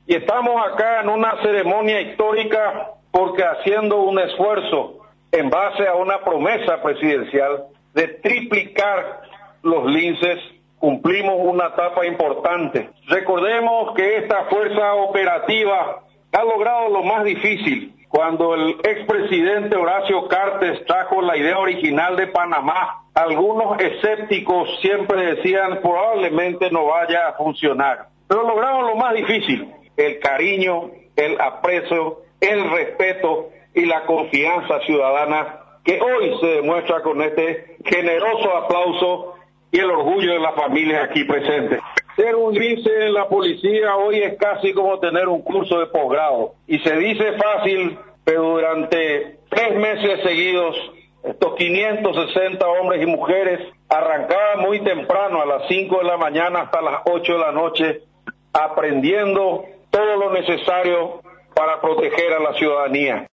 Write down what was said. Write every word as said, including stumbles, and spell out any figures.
Y estamos acá en una ceremonia histórica porque haciendo un esfuerzo en base a una promesa presidencial de triplicar los linces, cumplimos una etapa importante. Recordemos que esta fuerza operativa ha logrado lo más difícil. Cuando el expresidente Horacio Cartes trajo la idea original de Panamá, algunos escépticos siempre decían probablemente no vaya a funcionar. Pero logramos lo más difícil, el cariño, el aprecio, el respeto y la confianza ciudadana que hoy se demuestra con este generoso aplauso y el orgullo de las familias aquí presentes. Ser un vice en la policía hoy es casi como tener un curso de posgrado. Y se dice fácil, pero durante tres meses seguidos, estos quinientos sesenta hombres y mujeres arrancaban muy temprano, a las cinco de la mañana hasta las ocho de la noche, aprendiendo todo lo necesario para proteger a la ciudadanía.